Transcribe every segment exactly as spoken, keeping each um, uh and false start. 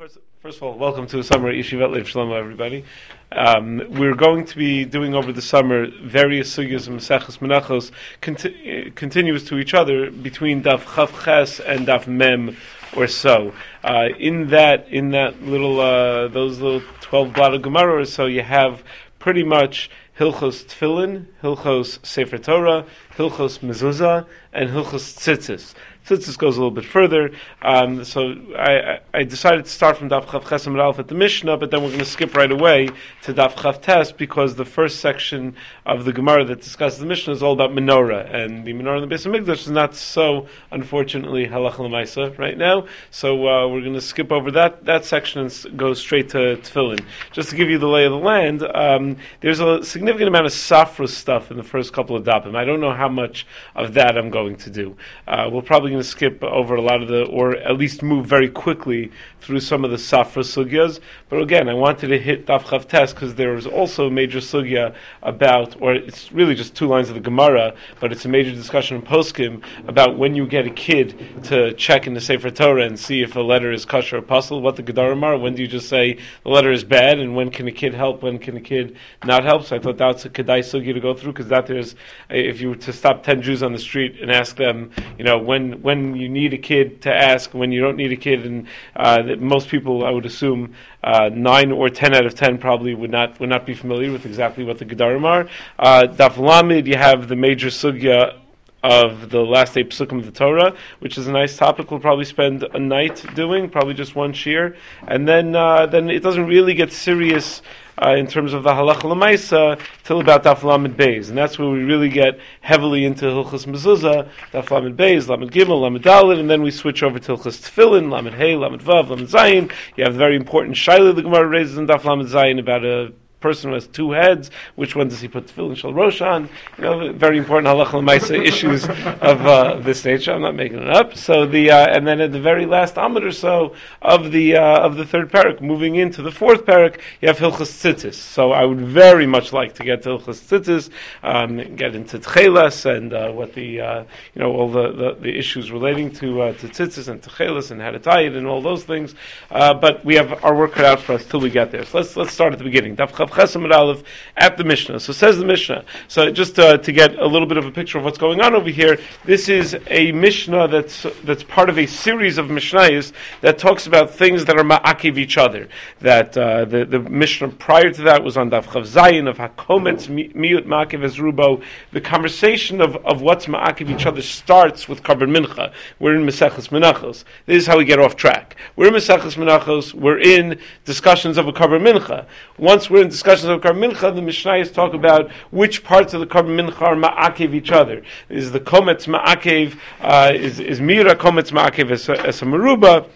First, first of all, welcome to the summer Yeshivat Lev Shlomo, everybody. Um, we're going to be doing over the summer various sugyas and Maseches Menachos conti- continuous to each other between Daf Chav Ches and Daf Mem or so. Uh, in that, in that little, uh, those little twelve blot of Gemara or so, you have pretty much Hilchos Tefillin, Hilchos Sefer Torah, Hilchos Mezuzah, and Hilchos Tzitzis. Tzitzis goes a little bit further, um, so I, I decided to start from Daf Chav Ches Amud Aleph at the Mishnah, but then we're going to skip right away to Daf Chav Tes because the first section of the Gemara that discusses the Mishnah is all about menorah, and the menorah in the Beis Hamikdash is not so, unfortunately, halach l'maisa right now. So uh, we're going to skip over that that section and go straight to Tefillin. Just to give you the lay of the land, um, there's a significant amount of Safra stuff in the first couple of dapim. I don't know how much of that I'm going to do. Uh, we'll probably going to skip over a lot of the, or at least move very quickly through some of the Safra sugyas. But again, I wanted to hit Daf Chav Tes because there was also a major sugya about, or it's really just two lines of the Gemara, but it's a major discussion in Poskim about when you get a kid to check in the Sefer Torah and see if a letter is kosher or puzzle, what the Gedarim are. When do you just say the letter is bad, and when can a kid help, when can a kid not help? So I thought that's a Kedai sugya to go through, because that there's, if you were to stop ten Jews on the street and ask them, you know, when when you need a kid to ask, when you don't need a kid, and uh, that most people, I would assume, uh, nine or ten out of ten probably would not would not be familiar with exactly what the Gedarim are. Uh, Daf Lamed, you have the major sugya of the last eight psukim of the Torah, which is a nice topic. We'll probably spend a night doing, probably just one shir, and then uh, then it doesn't really get serious Uh, in terms of the halacha l'maisa till about Daf Lamed Beis, and that's where we really get heavily into Hilchos Mezuzah, Daf Lamed Beis, Lamed Gimel, Lamed Daled, and then we switch over to Hilchos Tefillin, Lamed Hey, Lamed Vav, Lamed Zayin. You have the very important shaila the Gemara raises in Daf Lamed Zayin about a person who has two heads, which one does he put tefillin shel rosh on? You know, very important halacha l'maisa issues of uh, this nature. I'm not making it up. So the uh, and then at the very last amud or so of the uh, of the third parak, moving into the fourth parak, you have Hilchos Tzitzis. So I would very much like to get to Hilchos Tzitzis, um, get into Tchelas and uh, what the uh, you know all the, the, the issues relating to uh, to Tzitzis and Tchelas and how to tie it and all those things. Uh, but we have our work cut out for us till we get there. So let's let's start at the beginning. Ches Amud Aleph at the Mishnah. So says the Mishnah. So just uh, to get a little bit of a picture of what's going on over here, this is a Mishnah that's that's part of a series of Mishnayos that talks about things that are ma'akiv each other. That uh, the the Mishnah prior to that was on Daf Chav Zayin of Hakometz Miut Ma'akiv Ezrubo. The conversation of, of what's ma'akiv each other starts with Karban Mincha. We're in Maseches Menachos. This is how we get off track. We're in Maseches Menachos. We're in discussions of a Karban Mincha. Once we're in discussions of Karban Mincha, the Mishnayos talk about which parts of the Karban Mincha are ma'akev each other. Is the Kometz ma'akev, uh, is, is Mira Kometz ma'akev as, as a Meruba,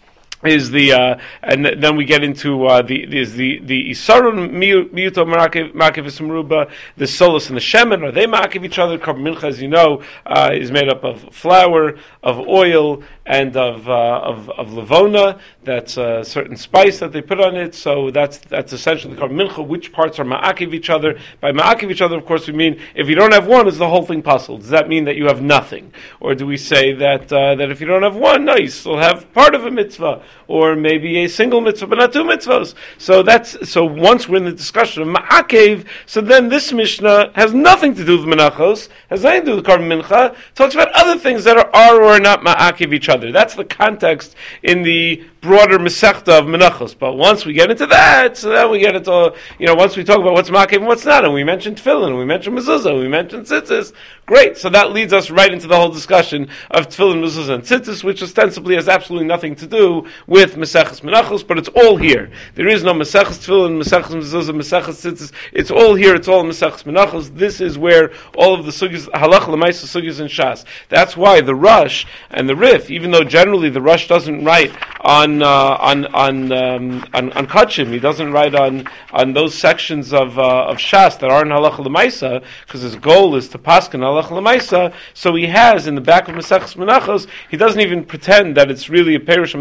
is the uh, and then we get into uh, the is the the Isarun Miuto Ma'akev Esmeruba, the Solus and the Shemen, are they ma'akev each other? Karban Mincha, as you know, uh, is made up of flour, of oil, and of uh, of of levona. That's a certain spice that they put on it. So that's that's essentially the Karban Mincha. Which parts are ma'akev each other? By ma'akev each other, of course, we mean if you don't have one, is the whole thing puzzled? Does that mean that you have nothing, or do we say that uh, that if you don't have one, no, you still have part of a mitzvah? Or maybe a single mitzvah, but not two mitzvahs. So that's so. Once we're in the discussion of ma'akev, so then this Mishnah has nothing to do with menachos, has nothing to do with Karban Mincha. Talks about other things that are, are or are not ma'akev each other. That's the context in the broader Masechta of menachos. But once we get into that, so then we get into, you know, once we talk about what's ma'akev and what's not, and we mentioned tefillin, and we mentioned mezuzah, and we mentioned tzitzis. Great. So that leads us right into the whole discussion of tefillin, mezuzah, and tzitzis, which ostensibly has absolutely nothing to do with Maseches Menachos, but it's all here. There is no Maseches Tefillin, Maseches Mezuzah, Maseches Tzitzis. It's all here. It's all Maseches Menachos. This is where all of the sugyas, halacha l'maisa sugyas and shas. That's why the Rush and the Rif, even though generally the Rush doesn't write on uh, on on um, on, on Kachim, he doesn't write on on those sections of uh, of shas that aren't halacha l'maisa, because his goal is to paskin halacha l'maisa. So he has in the back of Maseches Menachos, he doesn't even pretend that it's really a perush of Maseches Menachos.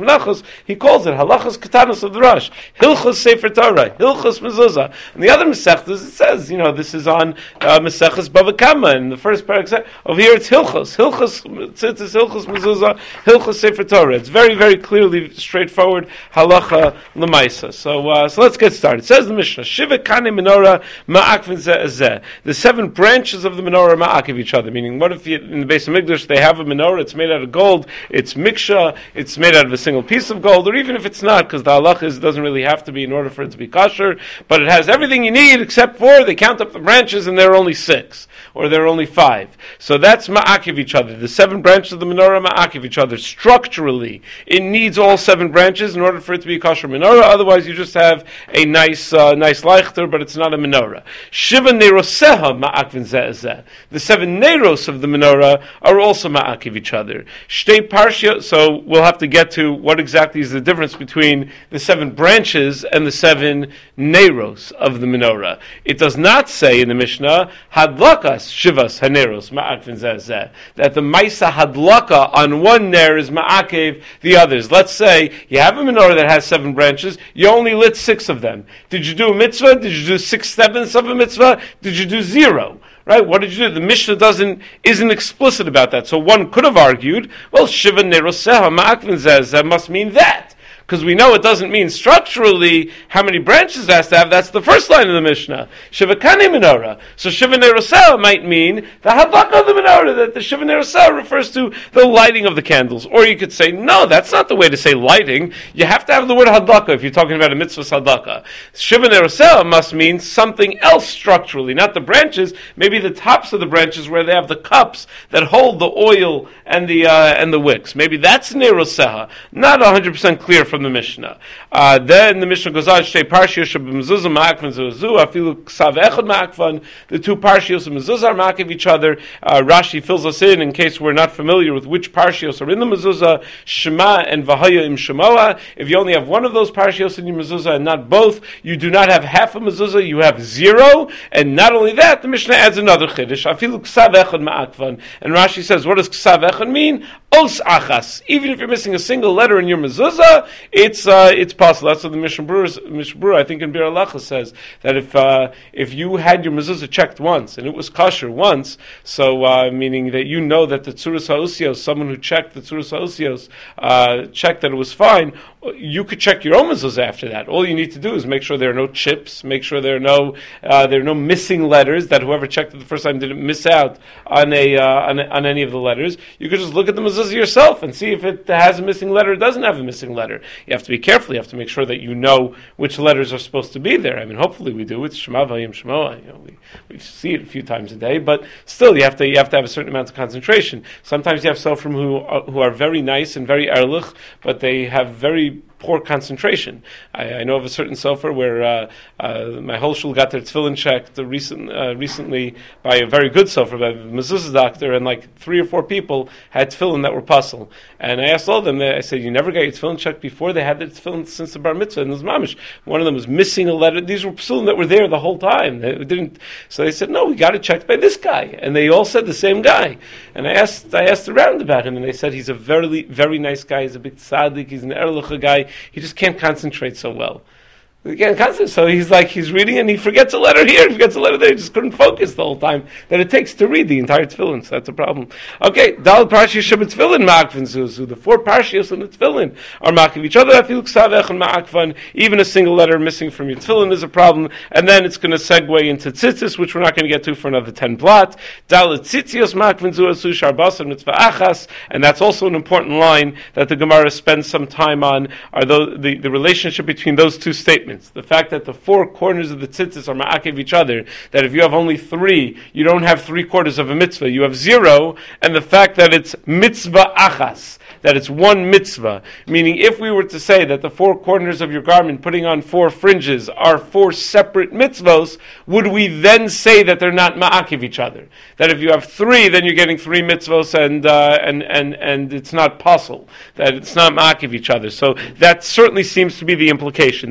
Menachos, he calls it Halachos Katanos of the Rosh, Hilchos Sefer Torah, Hilchos Mezuzah. And the other Masechtas, it says, you know, this is on uh, Maseches Bava Kama, in the first parak. Over here it's Hilchos, Hilchos Tzitzis, Hilchos Mezuzah, Hilchos Sefer Torah. It's very, very clearly straightforward Halacha L'maisa. So, uh, so let's get started. It says the Mishnah, Shiva Kane Menorah Ma'akvin Zeh Zeh. The seven branches of the menorah ma'akiv each other. Meaning, what if you, in the base of Mikdash they have a menorah, it's made out of gold, it's miksha, it's made out of a single piece of gold, or even if it's not, because the halach is, doesn't really have to be in order for it to be kosher, but it has everything you need except for, they count up the branches and there are only six, or there are only five. So that's ma'akiv each other. The seven branches of the menorah ma'akiv each other. Structurally, it needs all seven branches in order for it to be a kosher menorah, otherwise you just have a nice uh, nice leichter, but it's not a menorah. Shiva neroseha ma'akvin zeh zeh. The seven neros of the menorah are also ma'akiv each other. Shtei parshia, so we'll have to get to what exactly is the difference between the seven branches and the seven neros of the menorah. It does not say in the Mishnah, hadlakas shivas haneros ma'akvin zeh zeh, that the maisa hadlaka on one ner is ma'akiv the others. Let's say you have a menorah that has seven branches, you only lit six of them. Did you do a mitzvah? Did you do six sevenths of a mitzvah? Did you do zero? Right? What did you do? The Mishnah doesn't isn't explicit about that. So one could have argued, well, shiva neroseha ma'akvin zeh zeh must mean that. Because we know it doesn't mean structurally how many branches it has to have. That's the first line of the Mishnah. Shiva kani menorah. So Shiva neroseh might mean the hadlaka of the menorah, that the Shiva neroseh refers to the lighting of the candles. Or you could say, no, that's not the way to say lighting. You have to have the word hadlaka if you're talking about a mitzvah hadlaka. Shiva neroseh must mean something else structurally, not the branches, maybe the tops of the branches where they have the cups that hold the oil and the uh, and the wicks. Maybe that's neroseh. Not one hundred percent clear from the Mishnah. Uh, then the Mishnah goes on, Shtei Parshiyos Mezuzah Ma'akvan Zuzu, Afilu Ksav Echad Ma'akvan. The two Parshiyos of Mezuzah are ma'akiv each other. Uh, Rashi fills us in in case we're not familiar with which Parshiyos are in the Mezuzah, Shema and Vahaya im Shemoah. If you only have one of those Parshiyos in your Mezuzah and not both, you do not have half a Mezuzah, you have zero. And not only that, the Mishnah adds another Chiddush, Afilu Ksav Echad Ma'akvan. And Rashi says, what does Ksav Echad mean? Os Achas. Even if you're missing a single letter in your Mezuzah, it's uh, it's possible. That's what the Mishnah Berurah, Mishnah Berurah, I think in Bir Halacha says, that if uh, if you had your mezuzah checked once and it was kosher once, so uh, meaning that you know that the tzuras ha'usios, someone who checked the tzuras ha'usios, uh, checked that it was fine, you could check your own mezuzah after that. All you need to do is make sure there are no chips, make sure there are no uh, there are no missing letters, that whoever checked it the first time didn't miss out on a, uh, on, on any of the letters. You could just look at the mezuzah yourself and see if it has a missing letter or doesn't have a missing letter. You have to be careful. You have to make sure that you know which letters are supposed to be there. I mean, hopefully we do. It's Shema Vayim Shemoah. You know, we we see it a few times a day, but still, you have to you have to have a certain amount of concentration. Sometimes you have sofrim who are, who are very nice and very erlich, but they have very poor concentration. I, I know of a certain sofer where uh, uh, my whole shul got their tefillin checked recent, uh, recently by a very good sofer, by a mezuzah doctor, and like three or four people had tefillin that were puzzle. And I asked all of them, I said, you never got your tefillin checked before? They had their tefillin since the bar mitzvah, and it was mamish. One of them was missing a letter. These were psulim that were there the whole time. They didn't. So they said, no, we got it checked by this guy. And they all said the same guy. And I asked I asked around about him, and they said he's a very, very nice guy. He's a big tzaddik. He's an erlich guy. He just can't concentrate so well. He can't concentrate, so he's like, he's reading and he forgets a letter here, he forgets a letter there, he just couldn't focus the whole time that it takes to read the entire tefillin, so that's a problem. Okay, Dal Parshiyos Shabbat Tefillin Ma'akvan Zuzu, the four Parshiyos in the tefillin are ma'akiv each other, Afil Ksav Echad Ma'akvan, even a single letter missing from your tefillin is a problem, and then it's going to segue into tzitzis, which we're not going to get to for another ten blot. Dal Tzitzios Ma'akvan Zuzu, Sharbas and Mitzvah Achas, and that's also an important line that the Gemara spends some time on, are the, the, the relationship between those two statements. The fact that the four corners of the tzitzis are ma'akiv each other, that if you have only three, you don't have three quarters of a mitzvah, you have zero, and the fact that it's mitzvah achas, that it's one mitzvah, meaning if we were to say that the four corners of your garment, putting on four fringes, are four separate mitzvos, would we then say that they're not ma'akiv each other? That if you have three, then you're getting three mitzvos, and uh, and and and it's not possible, that it's not ma'akiv each other. So that certainly seems to be the implication, that when things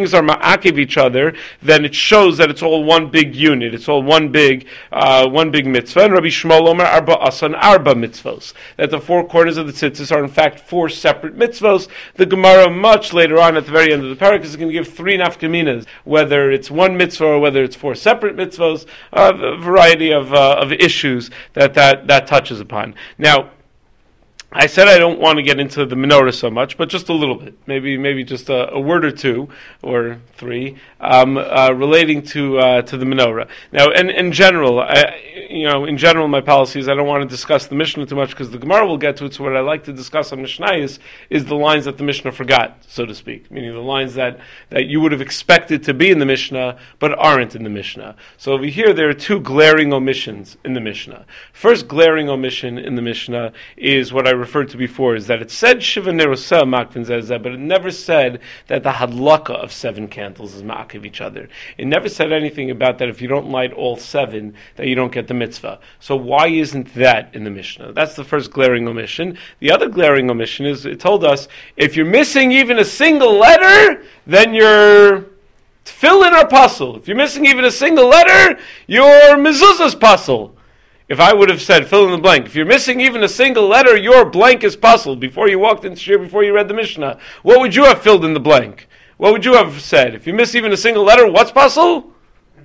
things are ma'akiv each other, then it shows that it's all one big unit. It's all one big, uh, one big mitzvah. And Rabbi Shmuel Omer arba asan arba mitzvos. That the four corners of the tzitzis are in fact four separate mitzvos. The Gemara much later on at the very end of the parak is going to give three nafkaminas, whether it's one mitzvah or whether it's four separate mitzvos, uh, a variety of uh, of issues that, that that touches upon. Now, I said I don't want to get into the menorah so much, but just a little bit, maybe maybe just a, a word or two or three um, uh, relating to uh, to the menorah. Now, in, in general, I, you know, in general, my policy is I don't want to discuss the Mishnah too much because the Gemara will get to it. So what I like to discuss on Mishnayos is the lines that the Mishnah forgot, so to speak, meaning the lines that, that you would have expected to be in the Mishnah but aren't in the Mishnah. So over here, there are two glaring omissions in the Mishnah. First glaring omission in the Mishnah is what I referred to before, is that it said Shiva Nerosa Makvin Zezeh, but it never said that the hadlaka of seven candles is ma'akiv each other. It never said anything about that if you don't light all seven, that you don't get the mitzvah. So why isn't that in the Mishnah? That's the first glaring omission. The other glaring omission is it told us if you're missing even a single letter, then you're tefillin or puzzle. If you're missing even a single letter, your mezuzah's puzzle. If I would have said, fill in the blank, if you're missing even a single letter, your blank is puzzled. Before you walked into Shir, before you read the Mishnah, what would you have filled in the blank? What would you have said? If you miss even a single letter, what's puzzle?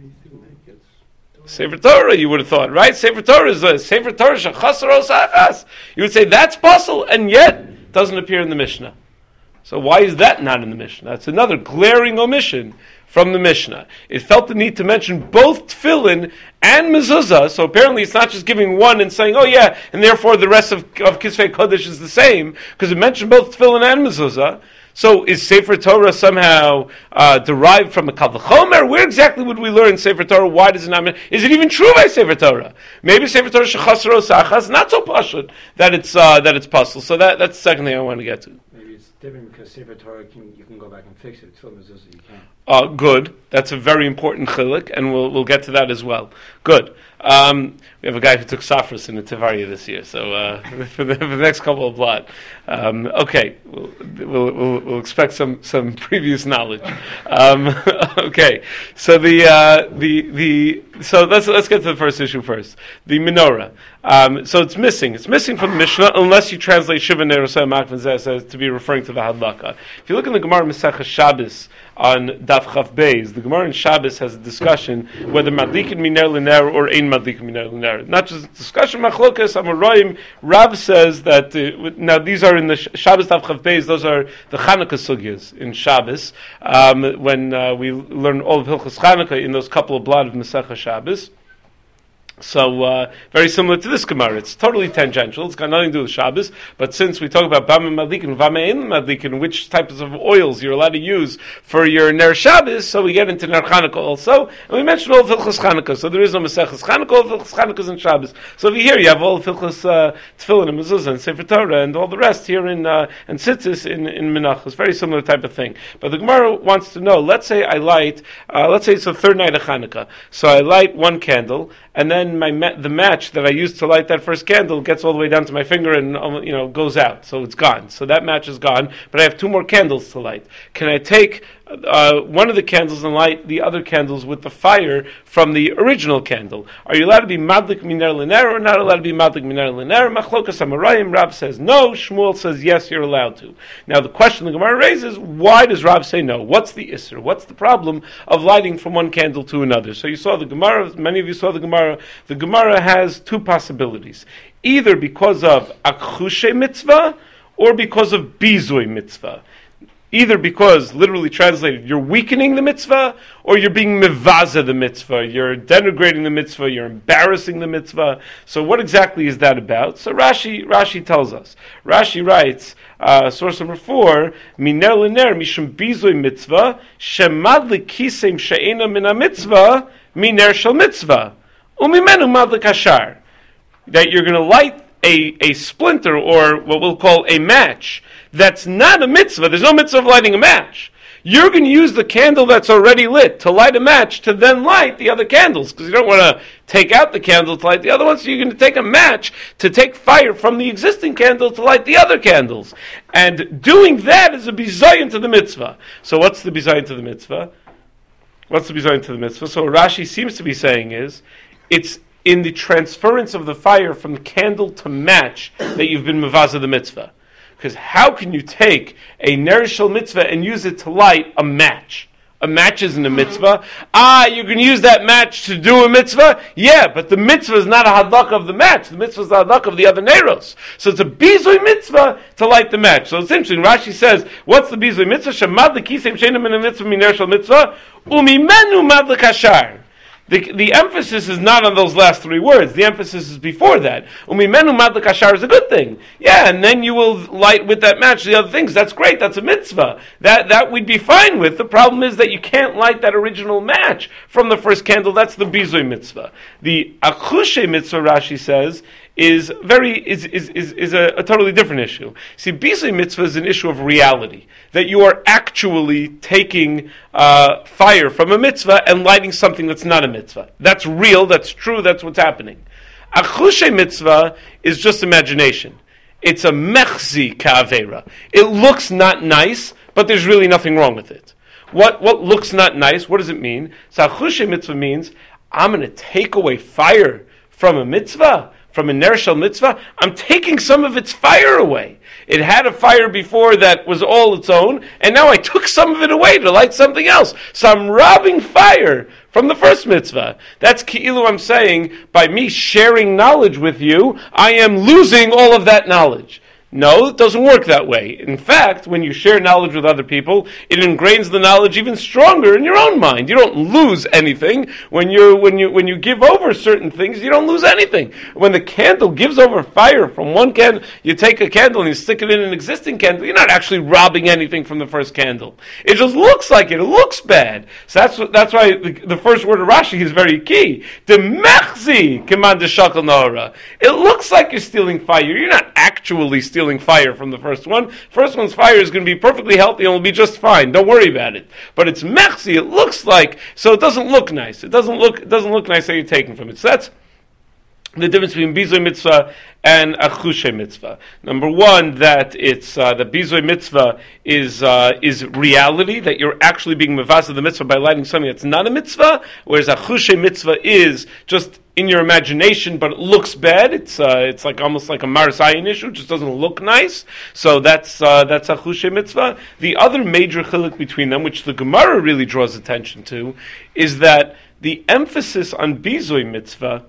Sefer Torah, you would have thought, right? Sefer Torah is a Sefer Torah shechasar osachas. You would say, that's puzzle, and yet it doesn't appear in the Mishnah. So why is that not in the Mishnah? That's another glaring omission from the Mishnah. It felt the need to mention both tefillin and mezuzah, so apparently it's not just giving one and saying, oh yeah, and therefore the rest of, of Kisvei Kodesh is the same, because it mentioned both tefillin and mezuzah. So is Sefer Torah somehow uh, derived from a Kal V'chomer? Where exactly would we learn Sefer Torah? Why does it not? Is it even true by Sefer Torah? Maybe Sefer Torah shechasar osachas, not so pashut that it's uh, that it's puzzle. So that that's the second thing I want to get to. Maybe it's different because Sefer Torah can, you can go back and fix it. Tefillin mezuzah you can't. Uh, good. That's a very important chiluk, and we'll we'll get to that as well. Good. Um, we have a guy who took Safras in the Tivaria this year, so uh, for, the, for the next couple of blot. Um, okay, we'll, we'll, we'll, we'll expect some, some previous knowledge. Um, okay, so the uh, the the so let's let's get to the first issue first. The menorah. Um, so it's missing. It's missing from the Mishnah unless you translate Shiva Nerosa Makvin Zeh to be referring to the hadlaka. If you look in the Gemara Masechah Shabbos on Daf Chaf Beis, the Gemara in Shabbos has a discussion whether madlikin miner l'ner or ein madlikin miner l'ner. Not just a discussion, machlokas, Amoraim. Rav says that, uh, now these are in the Shabbos Daf Chaf Beis, those are the Chanukah sugyas in Shabbos, um, when uh, we learn all of Hilchos Chanukah in those couple of blot of Masechah Shabbos. So, uh, very similar to this Gemara. It's totally tangential. It's got nothing to do with Shabbos. But since we talk about Bama Madlikin, Vama Ein Madlikin, which types of oils you're allowed to use for your Ner Shabbos, so we get into Ner Chanukah also. And we mentioned all of Hilchos Chanukah. So there is no Maseches Chanukah, all of Hilchos Chanukahs in Shabbos. So over here you have all of Hilchos uh, Tefillin and Mezuzah and Sefer Torah and all the rest here in, uh, and Tzitzis in, in Menachos. Very similar type of thing. But the Gemara wants to know, let's say I light, uh, let's say it's the third night of Chanukah. So I light one candle, and then my ma- the match that I used to light that first candle gets all the way down to my finger and um, you know goes out, so it's gone. So that match is gone, but I have two more candles to light. Can I take uh, one of the candles and light the other candles with the fire from the original candle? Are you allowed to be madlik miner l'ner or not allowed to be madlik miner l'ner? Machlokas Amoraim. Rav says no. Shmuel says yes, you're allowed to. Now the question the Gemara raises: why does Rav say no? What's the isser? What's the problem of lighting from one candle to another? So you saw the Gemara. Many of you saw the Gemara. The Gemara has two possibilities: either because of akhushe mitzvah or because of bizui mitzvah. Either because, literally translated, you're weakening the mitzvah, or you're being mevaza the mitzvah, you're denigrating the mitzvah, you're embarrassing the mitzvah. So what exactly is that about? So Rashi Rashi tells us. Rashi writes, uh, source number four, miner l'ner mishum bizui mitzvah, shemad l'kisem she'ena min ha-mitzvah, miner shel mitzvah, umimenu mad l'kashar. That you're going to light a, a splinter, or what we'll call a match, that's not a mitzvah. There's no mitzvah of lighting a match. you're going to use the candle that's already lit to light a match to then light the other candles, because you don't want to take out the candle to light the other one, so you're going to take a match to take fire from the existing candle to light the other candles. And doing that is a bizayon to the mitzvah. So what's the bizayon to the mitzvah? What's the bizayon to the mitzvah? So what Rashi seems to be saying is, it's in the transference of the fire from candle to match that you've been mevazah the mitzvah. Because how can you take a nerishal mitzvah and use it to light a match? A match isn't a mitzvah. Ah, you can use that match to do a mitzvah? Yeah, but the mitzvah is not a hadlaka of the match. The mitzvah is the hadlaka of the other neros. So it's a bizui mitzvah to light the match. So it's interesting. Rashi says, what's the bizui mitzvah? Shemad l'kisem she'enim min mitzvah min nerishal mitzvah umimenu mad l'kashar. The, the emphasis is not on those last three words. The emphasis is before that. Umimenu mad l'kashar is a good thing. Yeah, and then you will light with that match the other things. That's great. That's a mitzvah. That that we'd be fine with. The problem is that you can't light that original match from the first candle. That's the bizui mitzvah. The achushe mitzvah, Rashi says, is very is is is, is a, a totally different issue. See, bizui mitzvah is an issue of reality, that you are actually taking uh, fire from a mitzvah and lighting something that's not a mitzvah. That's real. That's true. That's what's happening. Achushe mitzvah is just imagination. It's a mechzi ka'avera. It looks not nice, but there's really nothing wrong with it. What what looks not nice? What does it mean? So achushe mitzvah means I'm going to take away fire from a mitzvah. From a nerishal mitzvah, I'm taking some of its fire away. It had a fire before that was all its own, and now I took some of it away to light something else. So I'm robbing fire from the first mitzvah. That's ki'ilu I'm saying, by me sharing knowledge with you, I am losing all of that knowledge. No, it doesn't work that way. In fact, when you share knowledge with other people, it ingrains the knowledge even stronger in your own mind. You don't lose anything. When you when you when you give over certain things, you don't lose anything. When the candle gives over fire from one candle, you take a candle and you stick it in an existing candle, you're not actually robbing anything from the first candle. It just looks like it. It looks bad. So that's what, that's why the, the first word of Rashi is very key. The mechzi command shakal nahara. It looks like you're stealing fire. You're not actually stealing stealing fire from the first one. First one's fire is going to be perfectly healthy and will be just fine. Don't worry about it. But it's mechzi. It looks like, so it doesn't look nice. It doesn't look, it doesn't look nice that you're taking from it. So that's the difference between bizui mitzvah and achushe mitzvah. Number one, that it's uh, the bizui mitzvah is uh, is reality, that you're actually being mevasa the mitzvah by lighting something that's not a mitzvah, whereas achushe mitzvah is just in your imagination, but it looks bad. It's uh, it's like almost like a marasayin issue. It just doesn't look nice. So that's uh, that's achushe mitzvah. The other major chiluk between them, which the Gemara really draws attention to, is that the emphasis on bizui mitzvah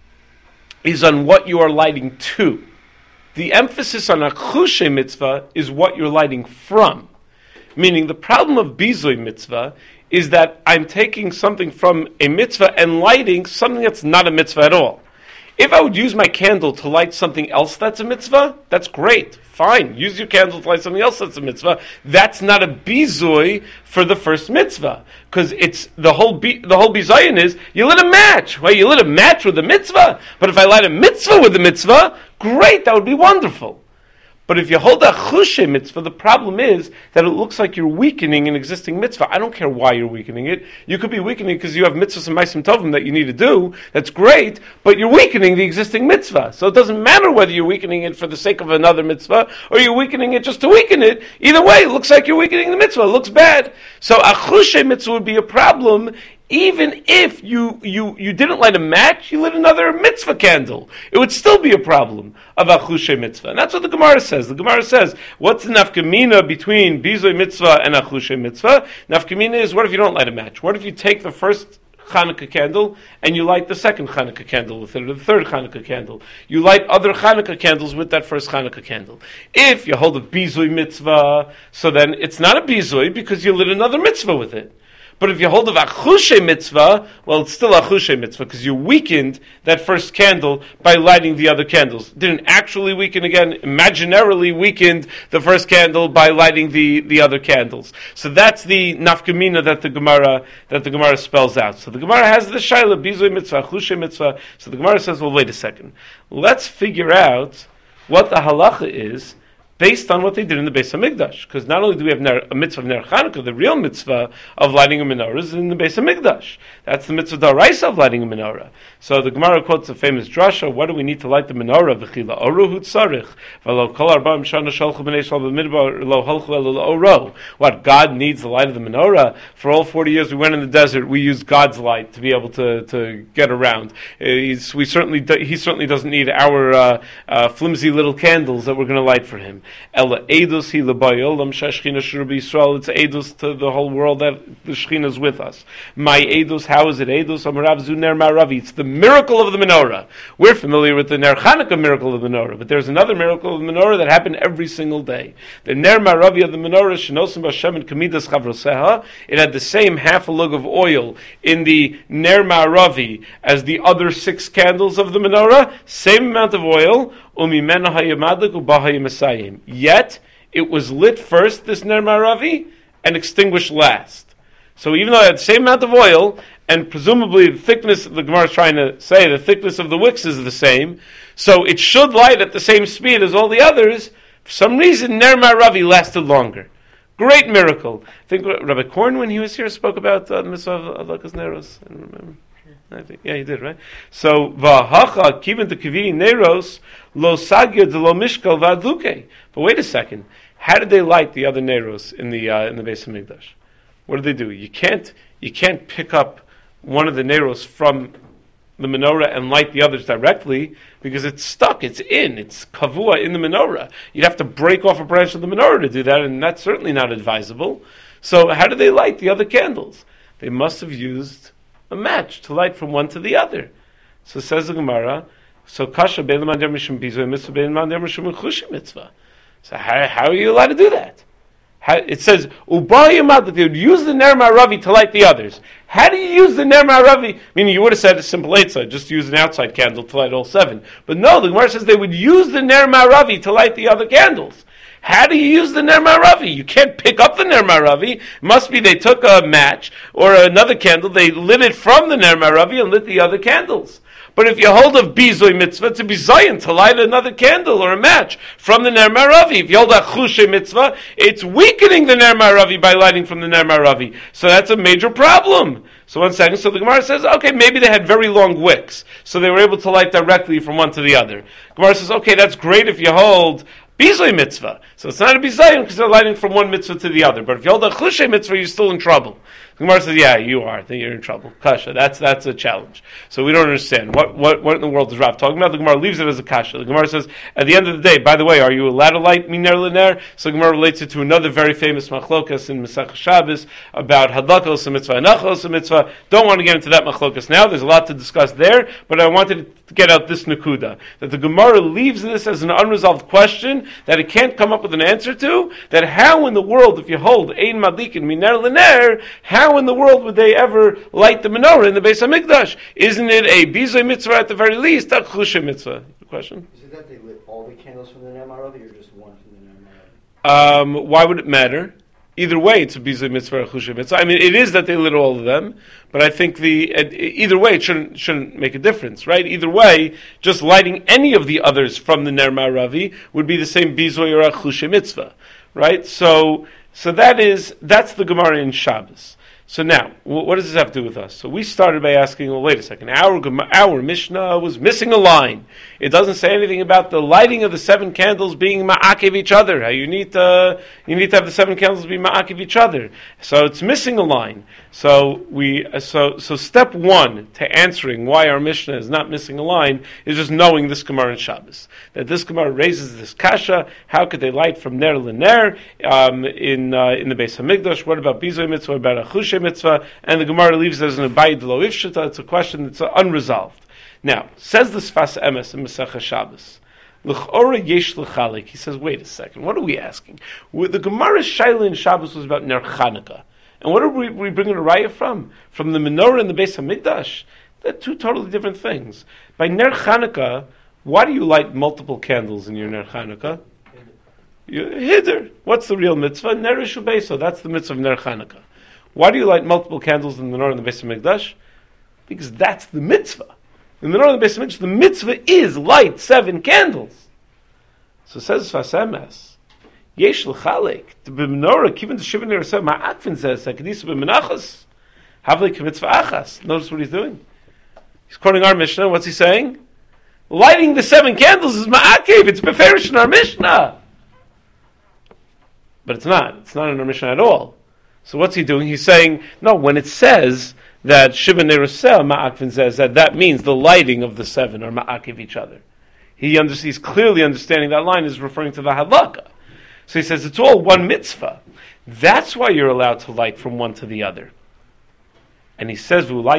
is on what you are lighting to. The emphasis on achushe mitzvah is what you're lighting from. Meaning the problem of bizui mitzvah is that I'm taking something from a mitzvah and lighting something that's not a mitzvah at all. If I would use my candle to light something else that's a mitzvah, that's great. Fine. Use your candle to light something else that's a mitzvah. That's not a bizui for the first mitzvah. Because it's the whole bi- the whole bizayin is you lit a match. Well, you lit a match with a mitzvah. But if I light a mitzvah with a mitzvah, great, that would be wonderful. But if you hold a chushe mitzvah, the problem is that it looks like you're weakening an existing mitzvah. I don't care why you're weakening it. You could be weakening it because you have mitzvahs and ma'asim tovim that you need to do. That's great, but you're weakening the existing mitzvah. So it doesn't matter whether you're weakening it for the sake of another mitzvah or you're weakening it just to weaken it. Either way, it looks like you're weakening the mitzvah. It looks bad. So a chushe mitzvah would be a problem even if you, you, you didn't light a match, you lit another mitzvah candle. It would still be a problem of achushe mitzvah. And that's what the Gemara says. The Gemara says, what's the nafkamina between bizui mitzvah and achushe mitzvah? Nafkamina is, what if you don't light a match? What if you take the first Hanukkah candle and you light the second Hanukkah candle with it, or the third Hanukkah candle? You light other Hanukkah candles with that first Hanukkah candle. If you hold a bizui mitzvah, so then it's not a bizui because you lit another mitzvah with it. But if you hold of achushe mitzvah, well, it's still achushe mitzvah because you weakened that first candle by lighting the other candles. Didn't actually weaken again, imaginarily weakened the first candle by lighting the, the other candles. So that's the nafkamina that the Gemara that the Gemara spells out. So the Gemara has the shaila bizui mitzvah, achushe mitzvah. So the Gemara says, well, wait a second. Let's figure out what the halacha is based on what they did in the Beis Hamikdash. Because not only do we have ner, a mitzvah of Ner Chanukah, the real mitzvah of lighting a menorah is in the Beis Hamikdash. That's the mitzvah d'oraisa of lighting a menorah. So the Gemara quotes a famous drasha, what do we need to light the menorah? V'chila oru hu tzarich, v'lo kol arba'im shana shalchu b'nei shal b'midbar, lo halchu elo oro. What, God needs the light of the menorah? For all forty years we went in the desert, we used God's light to be able to, to get around. Uh, he's, we certainly do, he certainly doesn't need our uh, uh, flimsy little candles that we're going to light for him. Ela edus hi l'bayolam sheshchina shrubi Yisrael. It's edus to the whole world that the Shechina is with us. My edus, how is it edus? Amarav zu ner ma'aravi. It's the miracle of the menorah. We're familiar with the Ner Chanukah miracle of the menorah, but there's another miracle of the menorah that happened every single day. The ner ma'aravi of the menorah, shenosim b'Hashem and kamidas chavroseha. It had the same half a lug of oil in the ner ma'aravi as the other six candles of the menorah. Same amount of oil. Umimena hayamadik u'bahayim. Yet it was lit first, this ner ma'aravi, and extinguished last. So even though it had the same amount of oil, and presumably the thickness, the Gemara is trying to say, the thickness of the wicks is the same, so it should light at the same speed as all the others, for some reason ner ma'aravi lasted longer. Great miracle. I think Rabbi Korn, when he was here, spoke about uh, the mitzvah of Adlakas Neros. I don't remember. I think, yeah, he did, right? So, v'hacha kivin to kivini neros lo sagya de lo mishkal v'adluke. But wait a second. How did they light the other neros in the uh, in the Beis Hamikdash? What did they do? You can't you can't pick up one of the neros from the menorah and light the others directly because it's stuck, it's in, it's kavua in the menorah. You'd have to break off a branch of the menorah to do that, and that's certainly not advisable. So, how did they light the other candles? They must have used a match to light from one to the other. So says the Gemara, so kasha bein l'mander mishum bizoy mitzvah bein l'mander mishum chushim mitzvah. So how, how are you allowed to do that? How, it says, ubayimad, that they would use the ner ma'aravi to light the others. How do you use the ner ma'aravi? Meaning you would have said a simple eitzah, just use an outside candle to light all seven. But no, the Gemara says they would use the ner ma'aravi to light the other candles. How do you use the ner ma'aravi? You can't pick up the ner ma'aravi. It must be they took a match or another candle, they lit it from the ner ma'aravi and lit the other candles. But if you hold of bizoy mitzvah, it's a bizayin to light another candle or a match from the ner ma'aravi. If you hold a chushe mitzvah, it's weakening the ner ma'aravi by lighting from the ner ma'aravi. So that's a major problem. So one second, so the Gemara says, okay, maybe they had very long wicks, so they were able to light directly from one to the other. Gemara says, okay, that's great if you hold bizoy mitzvah. So it's not a bizayin because they're lighting from one mitzvah to the other. But if you hold a chushe mitzvah, you're still in trouble. The Gemara says, yeah, you are. Then you're in trouble. Kasha, that's that's a challenge. So we don't understand. What what what in the world is Rav talking about? The Gemara leaves it as a kasha. The Gemara says, at the end of the day, by the way, are you allowed to light miner l'ner? So the Gemara relates it to another very famous machlokas in Masech Shabbos about hadlakos and mitzvah and nachos and mitzvah. Don't want to get into that machlokas now. There's a lot to discuss there, but I wanted to get out this nakuda, that the Gemara leaves this as an unresolved question that it can't come up with an answer to, that how in the world, if you hold ein madlikin miner l'ner, how in the world would they ever light the menorah in the Beis Hamikdash? Isn't it a bizoy mitzvah at the very least, a chushe mitzvah? Question? Is it that they lit all the candles from the ner ma'aravi or just one from the ner ma'aravi? Um, why would it matter? Either way, it's a bizoy mitzvah or a chushe mitzvah. I mean, it is that they lit all of them, but I think the uh, either way it shouldn't shouldn't make a difference, right? Either way, just lighting any of the others from the ner ma'aravi would be the same bizoy or a chushe mitzvah, right? So, so that is that's the Gemara in Shabbos. So now, what does this have to do with us? So we started by asking, well, wait a second, our, our Mishnah was missing a line. It doesn't say anything about the lighting of the seven candles being ma'akiv each other. How you need to, you need to have the seven candles be ma'akiv each other. So it's missing a line. So we, so, so step one to answering why our Mishnah is not missing a line is just knowing this Gemara in Shabbos. That this Gemara raises this kasha, how could they light from ner l'ner, um, in, uh, in the Beis Hamikdash? What about bizoy mitzvah? What about a chushe mitzvah? And the Gemara leaves it as an abayid lo ifshita. It's a question that's unresolved. Now, says the Sfas Emes in Masechah Shabbos, l'chora yesh l'chalik. He says, wait a second, what are we asking? The Gemara's shaila in Shabbos was about ner Chanukah. And what are we, we bringing a raya from? From the menorah and the Beis Hamikdash? They're two totally different things. By ner Chanukah, why do you light multiple candles in your ner Chanukah? Hiddur. What's the real mitzvah? Ner Shubeso. That's the mitzvah of ner Chanukah. Why do you light multiple candles in the menorah and the Beis Hamikdash? Because that's the mitzvah. In the menorah and the Beis Hamikdash, the mitzvah is light seven candles. So says Sfas Emes, Yesh l'chalek the b'menorah kiven the shiva neraseh ma'akvin says hakadisa b'menachos havlik mitzvah achas. Notice what he's doing. He's quoting our Mishnah. What's he saying? Lighting the seven candles is ma'akev. It's beferish in our Mishnah. But it's not. It's not in our Mishnah at all. So what's he doing? He's saying, no, when it says that Shiva Nerusel Ma'akvin says that that means the lighting of the seven are Ma'akiv each other. He under, he's clearly understanding that line is referring to the Hadlaka. So he says it's all one mitzvah. That's why you're allowed to light from one to the other. And he says, now,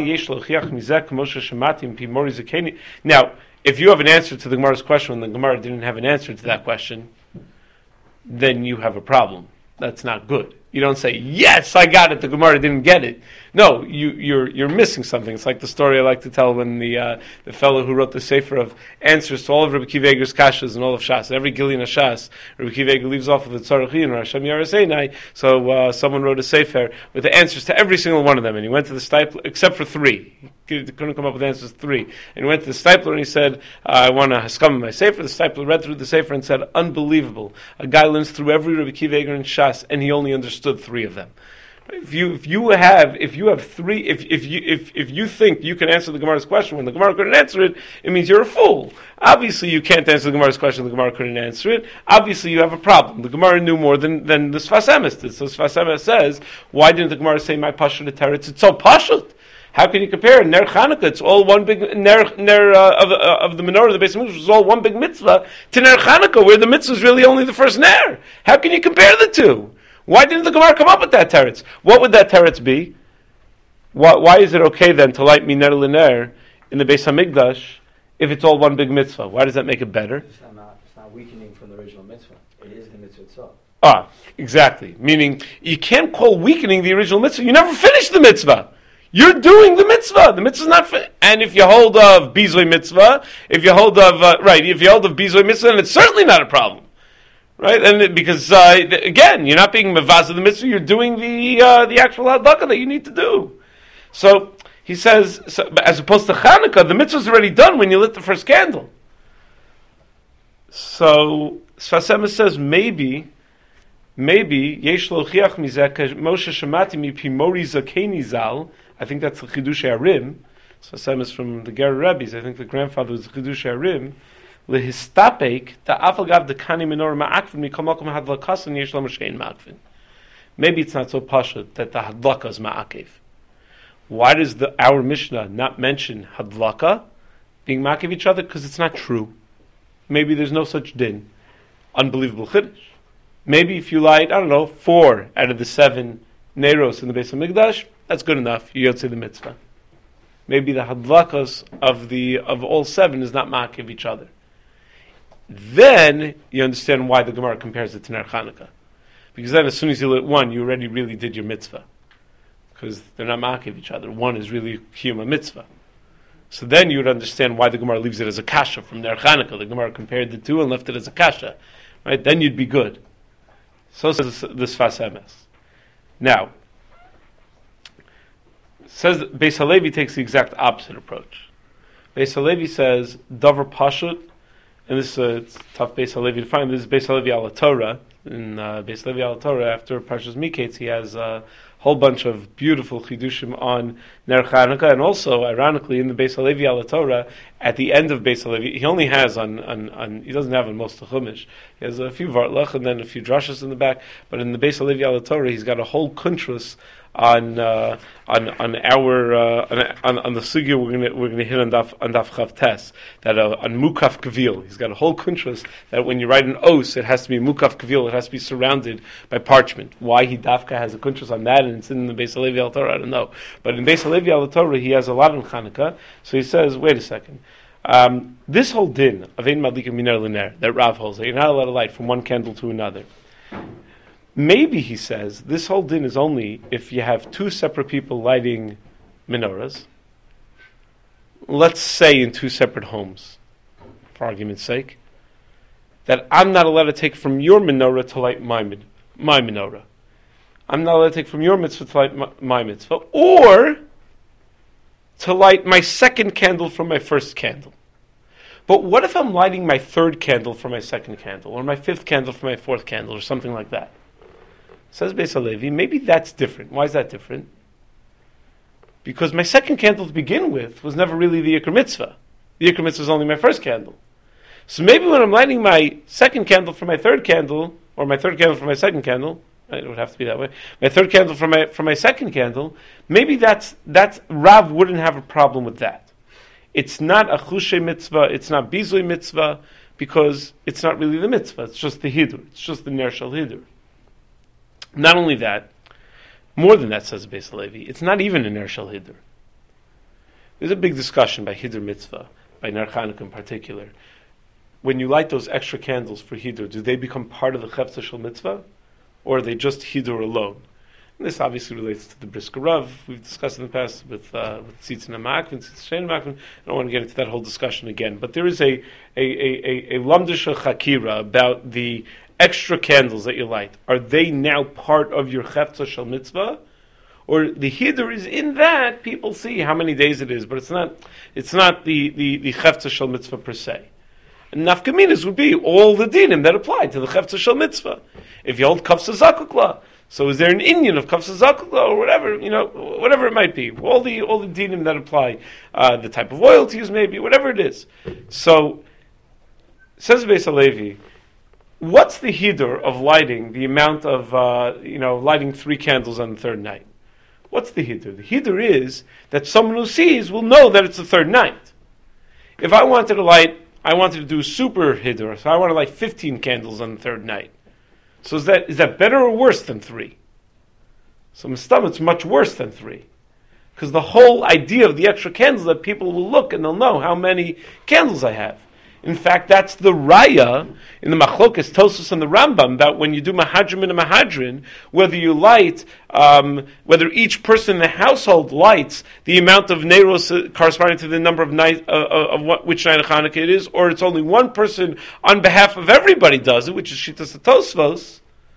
if you have an answer to the Gemara's question and the Gemara didn't have an answer to that question, then you have a problem. That's not good. You don't say, yes, I got it, the Gemara didn't get it. No, you, you're you're missing something. It's like the story I like to tell when the uh, the fellow who wrote the Sefer of answers to all of Rabbi Akiva Eiger's kashas and all of Shas. Every Gilin Shas, Rabbi Akiva Eiger leaves off with the Tzarachin or Hashem Yaraseinai. So uh, someone wrote a Sefer with the answers to every single one of them. And he went to the Stipler, except for three. He couldn't come up with answers to three. And he went to the Stipler and he said, uh, I want to haskam my Sefer. The Stipler read through the Sefer and said, unbelievable. A guy learns through every Rabbi Akiva Eiger in Shas and he only understood three of them. If you if you have if you have three if if you if, if you think you can answer the Gemara's question when the Gemara couldn't answer it, it means you're a fool. Obviously, you can't answer the Gemara's question when the Gemara couldn't answer it. Obviously, you have a problem. The Gemara knew more than, than the Sfas Emes did. So Sfas Emes says, why didn't the Gemara say my pashut teretz? It's so pashut. How can you compare? Ner Chanukah, it's all one big ner ner uh, of, uh, of the menorah, the base of Mikdash, is all one big mitzvah. To Ner Chanukah, where the mitzvah is really only the first ner. How can you compare the two? Why didn't the Gemara come up with that teretz? What would that teretz be? Why, why is it okay then to light miner l'ner in the Beis Hamikdash if it's all one big mitzvah? Why does that make it better? It's not, it's not weakening from the original mitzvah. It is the mitzvah itself. Ah, exactly. Meaning, you can't call weakening the original mitzvah. You never finish the mitzvah. You're doing the mitzvah. The mitzvah's not fin- And if you hold of Bizoy mitzvah, if you hold of, uh, right, if you hold of Bizoy mitzvah, then it's certainly not a problem. Right, and it, because uh, again, you're not being mevaz of the mitzvah; you're doing the uh, the actual hadlaka that you need to do. So he says, so, as opposed to Chanukah, the mitzvah's already done when you lit the first candle. So Sfas Emes says maybe, maybe yesh lo chiach mizeh Moshe Shemati mipi Mori Zakeni Zal. I think that's the Chidush Arim. Sfas Emes from the Ger Rebbe's. I think the grandfather was the Chidush Arim. Lehistapek the afalgav the kani menorah ma'akvin mikol makom hadlakas and yesh lo m'shein ma'akvin. Maybe it's not so pashut that the hadlaka is ma'akev. Why does the our Mishnah not mention hadlaka being ma'akev each other? Because it's not true. Maybe there's no such din. Unbelievable chiddush. Maybe if you light, I don't know, four out of the seven neros in the Beis Hamikdash, that's good enough. You yotze the mitzvah. Maybe the hadlakas of the of all seven is not ma'akev each other. Then you understand why the Gemara compares it to Ner Chanukah. Because then as soon as you lit one, you already really did your mitzvah. Because they're not ma'akev each other. One is really kiyum mitzvah. So then you would understand why the Gemara leaves it as a kasha from Ner Chanukah. The Gemara compared the two and left it as a kasha. Right? Then you'd be good. So says the Sfas Emes. Now, says Beis Halevi takes the exact opposite approach. Beis Halevi says, Davar Pashut, and this is uh, it's tough Beis Halevi to find. This is Beis Halevi al Torah. In uh, Beis Halevi al Torah, after Parshas Miketz, he has a whole bunch of beautiful chidushim on Ner Chanukah, and also, ironically, in the Beis Halevi al Torah, at the end of Beis Halevi, he only has on, on, on he doesn't have on most of Chumash. He has a few vartlach and then a few drashas in the back. But in the Beis Halevi al Torah, he's got a whole kuntrus on uh, on on our uh, on, on the sugya we're gonna we're gonna hit on daf on daf chav tes that uh, on mukaf kavil. He's got a whole kuntrus that when you write an os, it has to be mukaf kavil. It has to be surrounded by parchment. Why he dafka has a kuntrus on that and it's in the Beis Halevi al Torah, I don't know. But in Beis Halevi al Torah, he has a lot on Chanukah. So he says, wait a second. Um, this whole din of ein madlikim miner l'ner that Rav holds, that you're not allowed to light from one candle to another. Maybe, he says, this whole din is only if you have two separate people lighting menorahs, let's say in two separate homes, for argument's sake, that I'm not allowed to take from your menorah to light my, my menorah. I'm not allowed to take from your mitzvah to light my, my mitzvah, or to light my second candle from my first candle. But what if I'm lighting my third candle for my second candle, or my fifth candle for my fourth candle, or something like that? Says Beis Halevi, maybe that's different. Why is that different? Because my second candle to begin with was never really the Iker Mitzvah. The Iker Mitzvah is only my first candle. So maybe when I'm lighting my second candle for my third candle, or my third candle for my second candle, it would have to be that way, my third candle for my for my second candle, maybe that's, that's Rav wouldn't have a problem with that. It's not a chushe mitzvah, it's not bizui mitzvah, because it's not really the mitzvah, it's just the hidur, it's just the ner shel hidur. Not only that, more than that, says Beis Halevi, it's not even a ner shel hidur. There's a big discussion by hidur mitzvah, by ner Chanukah in particular. When you light those extra candles for hidur, do they become part of the chefza shel mitzvah, or are they just hidur alone? And this obviously relates to the Brisker Rav. We've discussed in the past with uh, with Tzitzin HaMakvin, Tzitzin HaMakvin. I don't want to get into that whole discussion again. But there is a a a, a, a lamdisha chakira about the extra candles that you light. Are they now part of your chefza shel mitzvah, or the hidur is in that people see how many days it is, but it's not it's not the the the chefza shel mitzvah per se. And nafkaminas would be all the dinim that apply to the chefza shel mitzvah. If you hold kafsa zakukla, so is there an Indian of kafsa zakukla or whatever, you know, whatever it might be, all the all the dinim that apply, uh, the type of oil to use, maybe whatever it is. So says Beis Halevi, what's the hidur of lighting the amount of uh, you know lighting three candles on the third night? What's the hidur? The hidur is that someone who sees will know that it's the third night. If I wanted to light I wanted to do super hidur, so I want to light fifteen candles on the third night. So is that is that better or worse than three? So Mistam, it's much worse than three. Because the whole idea of the extra candles that people will look and they'll know how many candles I have. In fact, that's the raya in the Machlokas, Tosfos, and the Rambam, that when you do Mahadrim and a Mahadrin, whether you light, um, whether each person in the household lights the amount of neiros corresponding to the number of night uh, of what, which night of Hanukkah it is, or it's only one person on behalf of everybody does it, which is Shittas Tosfos.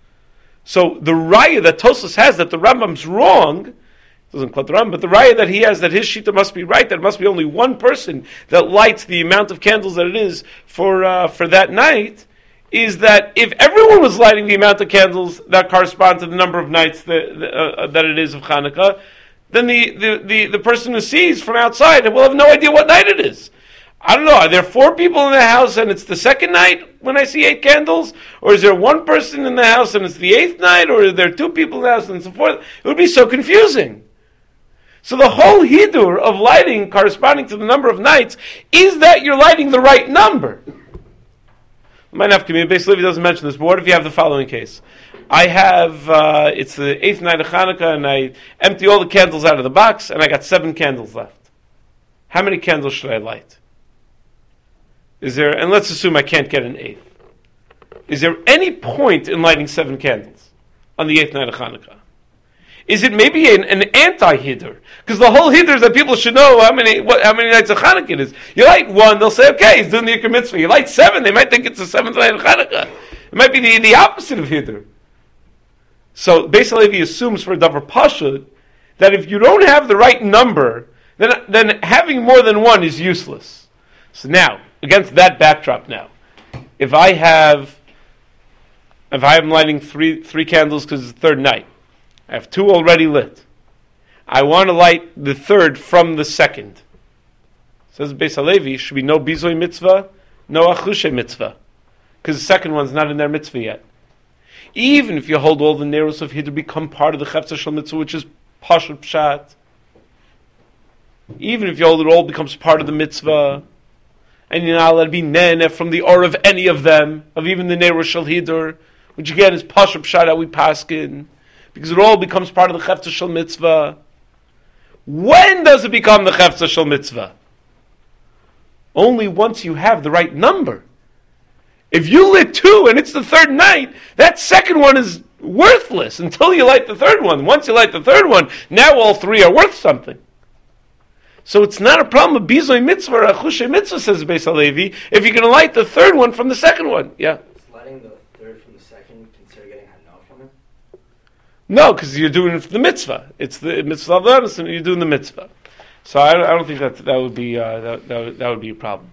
So the raya that Tosfos has that the Rambam's wrong, doesn't quote the Rambam, but the raya that he has that his shita must be right, that it must be only one person that lights the amount of candles that it is for uh, for that night, is that if everyone was lighting the amount of candles that correspond to the number of nights that, uh, that it is of Hanukkah, then the, the, the, the person who sees from outside will have no idea what night it is. I don't know, are there four people in the house and it's the second night when I see eight candles? Or is there one person in the house and it's the eighth night? Or are there two people in the house and it's the fourth? It would be so confusing. So the whole hidur of lighting corresponding to the number of nights is that you're lighting the right number. Might have to be, basically he doesn't mention this, but what if you have the following case? I have, uh, it's the eighth night of Hanukkah and I empty all the candles out of the box and I got seven candles left. How many candles should I light? Is there, and let's assume I can't get an eighth. Is there any point in lighting seven candles on the eighth night of Hanukkah? Is it maybe an, an anti-hidur? Because the whole hidur is that people should know how many what, how many nights of Hanukkah it is. You light one, they'll say, okay, he's doing the Iker Mitzvah. You light seven, they might think it's the seventh night of Hanukkah. It might be the, the opposite of hidur. So Beis Halevi assumes for Davar Pashut that if you don't have the right number, then, then having more than one is useless. So now, against that backdrop now, if I have, if I am lighting three three candles because it's the third night, I have two already lit. I want to light the third from the second. Says Beis Halevi, should be no bizoi mitzvah, no achushe mitzvah, because the second one's not in their mitzvah yet. Even if you hold all the neros of hidur become part of the chefza shel mitzvah, which is pashut pshat. Even if you hold it all becomes part of the mitzvah, and you're not allowed to be nene from the or of any of them, of even the neros shel hidur, which again is pashut pshat how we paskin, because it all becomes part of the chefza shel mitzvah. When does it become the chefza shel mitzvah? Only once you have the right number. If you lit two and it's the third night, that second one is worthless until you light the third one. Once you light the third one, now all three are worth something. So it's not a problem of bizoi mitzvah or achushe mitzvah, says Beis Halevi, if you're going to light the third one from the second one. Yeah. Is lighting the third from the second considered getting hanal from it? No, because you're doing it for the mitzvah. It's the mitzvah of the and you're doing the mitzvah. So I, I don't think that that would be uh, that, that, would, that would be a problem.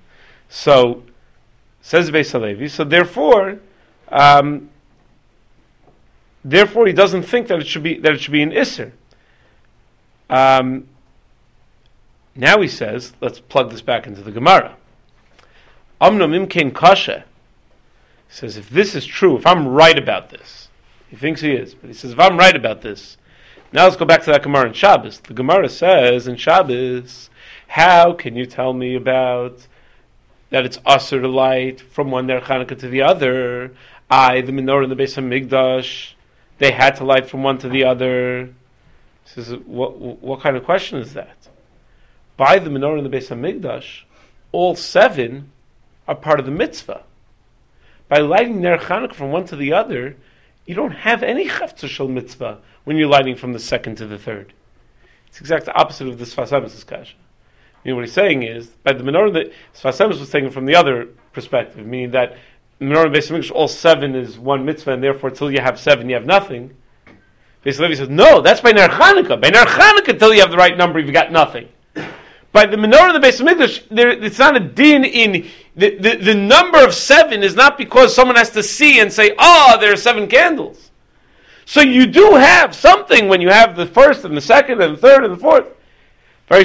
So, says Beis Halevi, so therefore, um, therefore he doesn't think that it should be that it should be an Isser. Um, now he says, let's plug this back into the Gemara. Amnam imkein kasha. He says, if this is true, if I'm right about this, he thinks he is, but he says, if I'm right about this, now let's go back to that Gemara in Shabbos. The Gemara says in Shabbos, how can you tell me about that it's usher to light from one Ner Chanukah to the other? I, the menorah and the Beis Hamikdash, they had to light from one to the other. He says, what, what kind of question is that? By the menorah and the Beis Hamikdash, all seven are part of the mitzvah. By lighting Ner Chanukah from one to the other, you don't have any Chavtza Shel mitzvah when you're lighting from the second to the third. It's the exact opposite of the Sfas Emes kasha. You know what he's saying is, by the menorah, the Sfas Emes was taken from the other perspective, meaning that menorah and Beis Hamikdash, all seven is one mitzvah, and therefore till you have seven, you have nothing. Beis Halevi says, no, that's by Ner Chanukah. By Ner Chanukah, till you have the right number, you've got nothing. By the menorah and the Beis Hamikdash, there, it's not a din in the, the the number of seven is not because someone has to see and say, oh, there are seven candles. So you do have something when you have the first and the second and the third and the fourth. I'm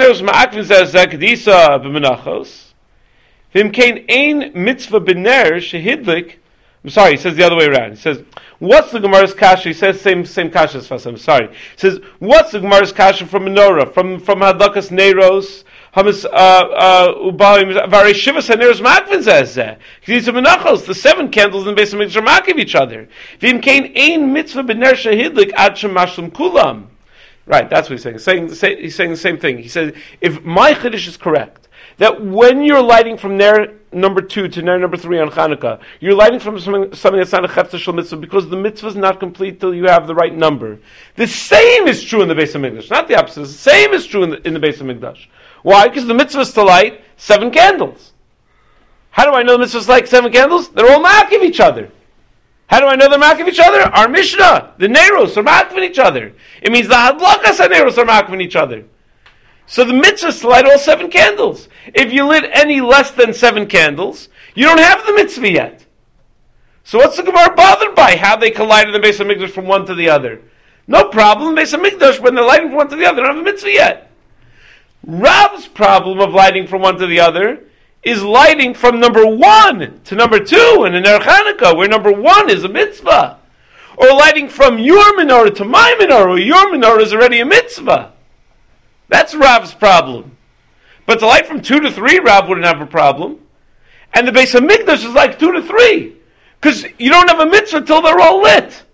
sorry, he says the other way around. He says, what's the Gemara's kasha? He says same same kasha as Fasam. Sorry. He says, what's the Gemara's kasha from menorah? From from Hadlakas Neiros, Hamas Ubaim Vari Shivas Haneros Makvin says that. Because it's menachos, the seven candles in the Beis Hamikdash are makiv each other. V'im kain ein mitzvah b'ner shehidlik ad shemashlim kulam. Right, that's what he's saying. He's saying, the same, he's saying the same thing. He says, if my chiddush is correct, that when you're lighting from Ner number two to Ner number three on Chanukah, you're lighting from something, something that's not a Chavtza Shel mitzvah because the mitzvah is not complete till you have the right number. The same is true in the Beis Hamikdash, not the opposite. The same is true in the, in the Beis Hamikdash. Why? Because the mitzvah is to light seven candles. How do I know the mitzvah is to light seven candles? They're all ma'akiv each other. How do I know they're ma'akiv each other? Our Mishnah, the Neiros, are ma'akiv each other. It means the Hadlakas and Neiros are ma'akiv each other. So the mitzvah is to light all seven candles. If you lit any less than seven candles, you don't have the mitzvah yet. So what's the Gemara bothered by? How they collided the Beis Hamikdash from one to the other? No problem. Beis Hamikdash, when they're lighting from one to the other, they don't have a mitzvah yet. Rav's problem of lighting from one to the other is lighting from number one to number two in the Ner Chanukah, where number one is a mitzvah. Or lighting from your menorah to my menorah, where your menorah is already a mitzvah. That's Rav's problem. But to light from two to three, Rav wouldn't have a problem. And the Beis Hamikdash is like two to three. Because you don't have a mitzvah until they're all lit.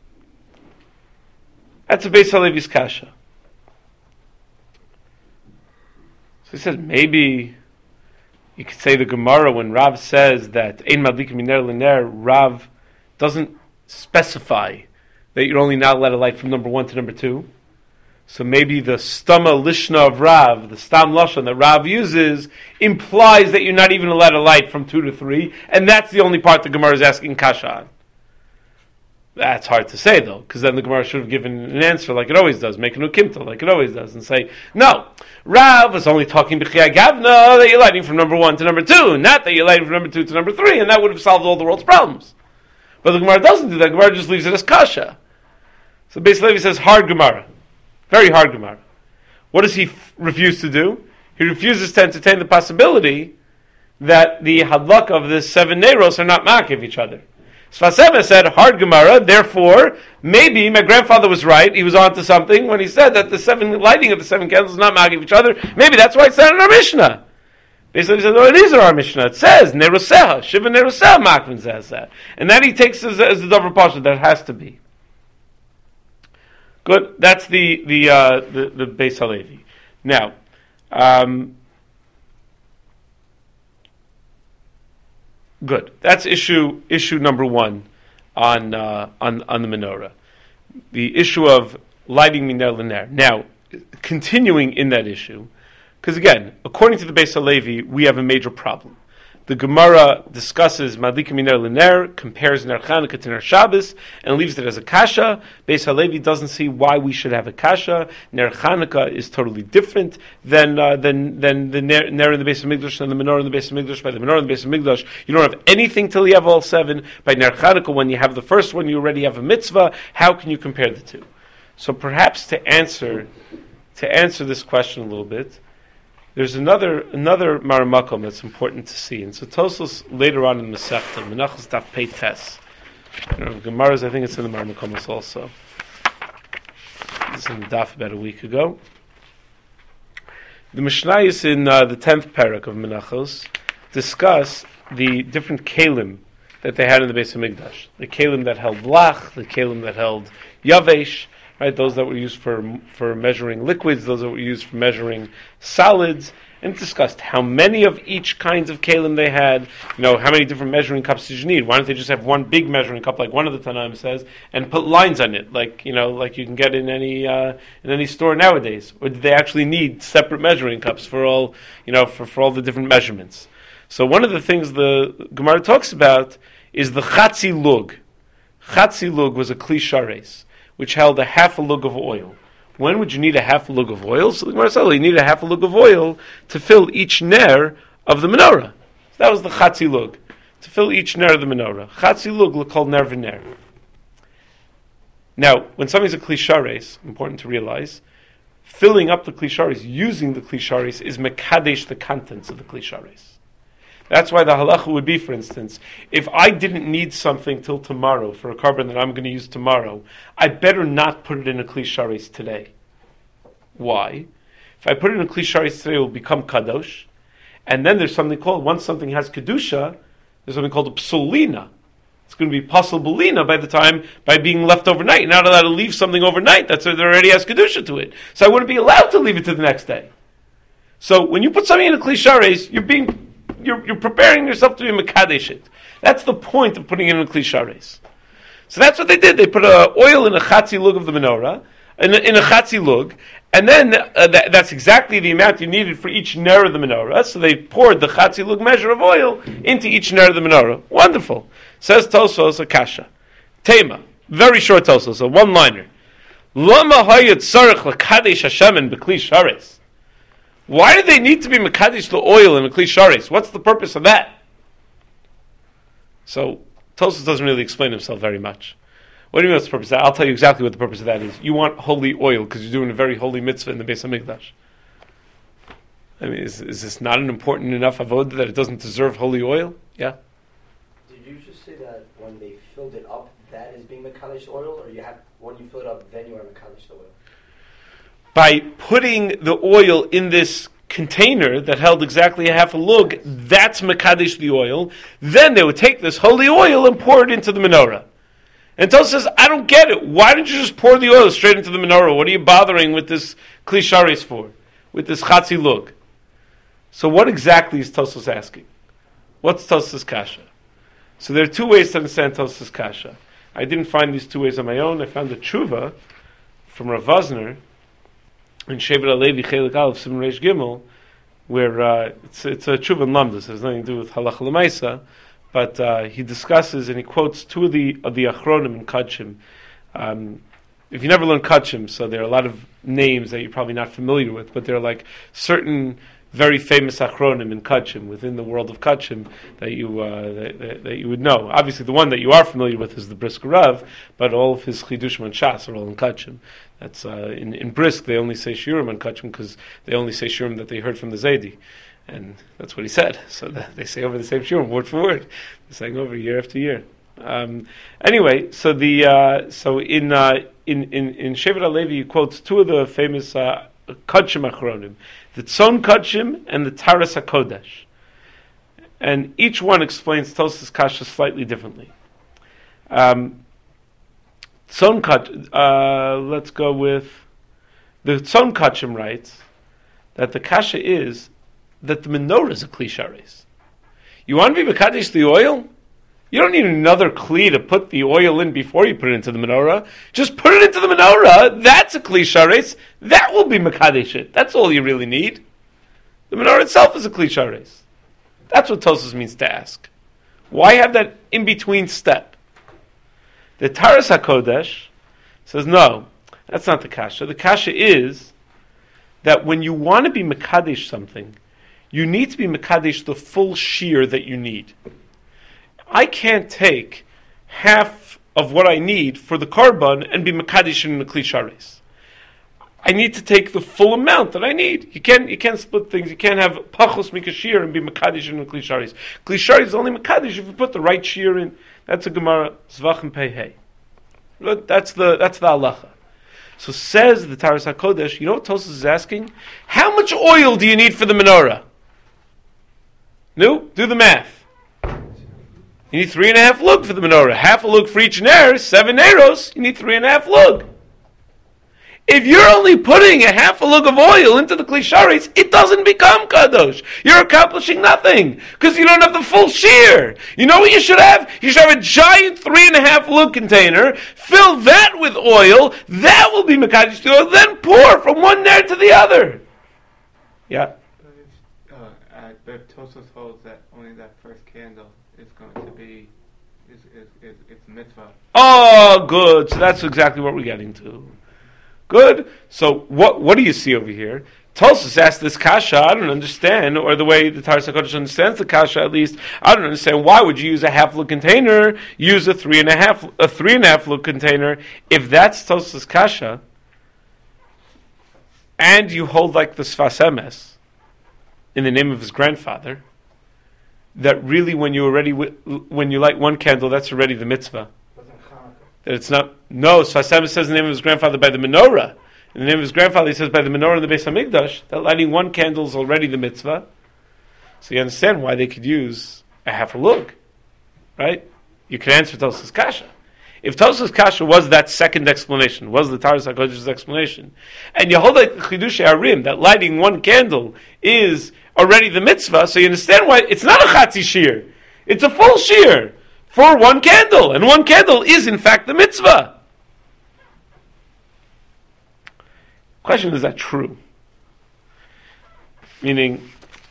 That's a Beis Halevi's kasha. So he says, maybe you could say the Gemara when Rav says that Ein Madlikim Miner L'Ner, Rav doesn't specify that you're only not allowed to light from number one to number two. So maybe the Stama Lishna of Rav, the Stam Lashon that Rav uses, implies that you're not even allowed to light from two to three, and that's the only part the Gemara is asking kasha on. That's hard to say though, because then the Gemara should have given an answer like it always does, make a new kimta like it always does, and say, no, Rav was only talking b'chiyah gavna that you're lighting from number one to number two, not that you're lighting from number two to number three, and that would have solved all the world's problems. But the Gemara doesn't do that. The Gemara just leaves it as kasha. So Beis Halevi says, hard Gemara. Very hard Gemara. What does he f- refuse to do? He refuses to entertain the possibility that the hadlak of the seven neiros are not ma'akiv each other. Sfas Emes said, hard Gemara, therefore, maybe my grandfather was right, he was onto something when he said that the seven lighting of the seven candles is not ma'akiv each other. Maybe that's why it's not in our Mishnah. Basically, he said, no, it is in our Mishnah. It says, Neroseha, Shiva Neroseha, Makvin says that. And that he takes as, as the Dover Pasha, that has to be. Good. That's the the uh, the, the Beis Halevi. Now, um, good. That's issue issue number one on uh, on on the menorah. The issue of lighting Miner L'Ner. Now, continuing in that issue, because again, according to the Beis Halevi, we have a major problem. the Gemara discusses Madlikim Ner L'Ner, compares Ner Chanukah to Ner Shabbos, and leaves it as a kasha. Beis Halevi doesn't see why we should have a kasha. Ner Chanukah is totally different than uh, than than the Ner, ner in the Beis Hamikdash and the Menorah in the Beis Hamikdash. By the Menorah in the Beis Hamikdash, you don't have anything till you have all seven. By Ner Chanukah, when you have the first one, you already have a mitzvah. How can you compare the two? So perhaps to answer to answer this question a little bit, there's another another maramakom that's important to see. And so Tosfos later on in the Masechta, Menachos Daf Pei Tes, you know, Gemara's, I think it's in the maramakom also. It's in the Daf about a week ago. The Mishnayos in uh, the tenth parak of Menachos discuss the different kelim that they had in the Beis Hamikdash. The kelim that held lach, the kelim that held yavesh, right? Those that were used for for measuring liquids, those that were used for measuring solids, and discussed how many of each kinds of kalim they had. You know, how many different measuring cups did you need? Why don't they just have one big measuring cup, like one of the Tanaim says, and put lines on it, like you know, like you can get in any uh, in any store nowadays? Or did they actually need separate measuring cups for all you know for, for all the different measurements? So one of the things the Gemara talks about is the chatzi lug. Chatzi lug was a kli shares, which held a half a lug of oil. When would you need a half a lug of oil? So the Gemara said, you need a half a lug of oil to fill each ner of the menorah. So that was the chatzi lug, to fill each ner of the menorah. Chatzi lug called ner v'ner. Now, when something's a kli shares, important to realize, filling up the kli shares, using the kli shares, is mekadesh the contents of the kli shares. That's why the halacha would be, for instance, if I didn't need something till tomorrow for a carbon that I'm going to use tomorrow, I better not put it in a kli shares today. Why? If I put it in a kli shares today, it will become kadosh. And then there's something called, once something has kedusha, there's something called a psulina. It's going to be pasul belina by the time, by being left overnight. You're not allowed to leave something overnight. That's that already has kedusha to it. So I wouldn't be allowed to leave it to the next day. So when you put something in a kli shares, you're being You're, you're preparing yourself to be mekadesh it. That's the point of putting it in a kli shares. So that's what they did. They put uh, oil in a chatzi lug of the menorah, in a, in a chatzi lug, and then uh, that, that's exactly the amount you needed for each ner of the menorah. So they poured the chatzi lug measure of oil into each ner of the menorah. Wonderful. Says Tosfos Akasha. Tema. Very short Tosfos, a one-liner. Lama hayat tzarich l'kadesh Hashemen b'kli shares. Why do they need to be mekadesh the oil in a kli shares? What's the purpose of that? So Tosfos doesn't really explain himself very much. What do you mean what's the purpose of that? I'll tell you exactly what the purpose of that is. You want holy oil because you're doing a very holy mitzvah in the Beis Hamikdash. I mean, is, is this not an important enough avodah that it doesn't deserve holy oil? Yeah? Did you just say that when they filled it up, that is being mekadesh oil, or you have when you fill it up, then you are mekadesh the oil? By putting the oil in this container that held exactly a half a lug, that's mekadesh the oil. Then they would take this holy oil and pour it into the menorah. And Tosfos says, I don't get it. Why don't you just pour the oil straight into the menorah? What are you bothering with this kli shares for? With this chatzi lug? So what exactly is Tosfos asking? What's Tosfos kasha? So there are two ways to understand Tosfos kasha. I didn't find these two ways on my own. I found a tshuva from Rav Vosner in Shevet HaLevi Chelik Aleph Siman Reish Gimel, where uh, it's, it's a tshuva in Lamdas. It has nothing to do with halacha l'maisa, but uh, he discusses and he quotes two of the of the achronim in Kachim. Um, if you never learned Kachim, so there are a lot of names that you're probably not familiar with, but there are like certain very famous achronim in Kachim, within the world of Kachim, that you uh, that, that, that you would know. Obviously, the one that you are familiar with is the Brisker Rav, but all of his chidushim and shas are all in Kachim. That's uh, in, in Brisk, they only say shiurim on Kachim because they only say shiurim that they heard from the Zaydi. And that's what he said. So that they say over the same shiurim, word for word. They're saying over year after year. Um, anyway, so the uh, so in uh, in in in Shevet HaLevi he quotes two of the famous uh, Kachim achronim, the Tzon Kachim and the Taras HaKodesh, and each one explains Tosfos kasha slightly differently. Um, Tzon Kachim, uh, let's go with the Tzon Kachim writes that the kasha is that the menorah is a kli shares. You want to be mekadesh the oil? You don't need another kli to put the oil in before you put it into the menorah. Just put it into the menorah. That's a kli shares. That will be mekadesh it. That's all you really need. The menorah itself is a kli shares. That's what Tosfos means to ask. Why have that in-between step? The Taras HaKodesh says, no, that's not the kasha. The kasha is that when you want to be mekadesh something, you need to be mekadesh the full shear that you need. I can't take half of what I need for the korban and be mekadesh in the kli sharis. I need to take the full amount that I need. You can't, you can't split things. You can't have pachos mikashir and be mekadesh in the kli sharis. Kli sharis is only mekadesh if you put the right shear in. That's a Gemara Zvachim Pei Hey. That's the that's the halacha. So says the Taras HaKodesh, you know what Tosfos is asking? How much oil do you need for the menorah? No? Do the math. You need three and a half lug for the menorah. Half a lug for each ner, seven eros. You need three and a half lug. If you're only putting a half a lug of oil into the kli sharis, it doesn't become kadosh. You're accomplishing nothing because you don't have the full shear. You know what you should have? You should have a giant three and a half lug container. Fill that with oil. That will be mekadesh the oil. Then pour from one ner to the other. Yeah. Uh, uh, but Tosfos holds that only that first candle is going to be is is is it's mitzvah. Oh, good. So that's exactly what we're getting to. Good. So what what do you see over here? Tosfos asked this kasha. I don't understand, or the way the Taras HaKodesh understands the kasha, at least I don't understand. Why would you use a half lug container? Use a three and a half a three and a half lug container. If that's Tosfos kasha, and you hold like the Sfas Emes in the name of his grandfather, that really when you already when you light one candle, that's already the mitzvah. That it's not, no, Sfas Emes says the name of his grandfather by the menorah. In the name of his grandfather, he says by the menorah in the Beis HaMikdash, that lighting one candle is already the mitzvah. So you understand why they could use a half a lug, right? You can answer Tosfos kasha. If Tosfos kasha was that second explanation, was the Taras HaKodesh's explanation, and you hold like the Chidushei Arim, that lighting one candle is already the mitzvah, so you understand why it's not a chatzi shear, it's a full shear for one candle, and one candle is in fact the mitzvah. Question, is that true? Meaning,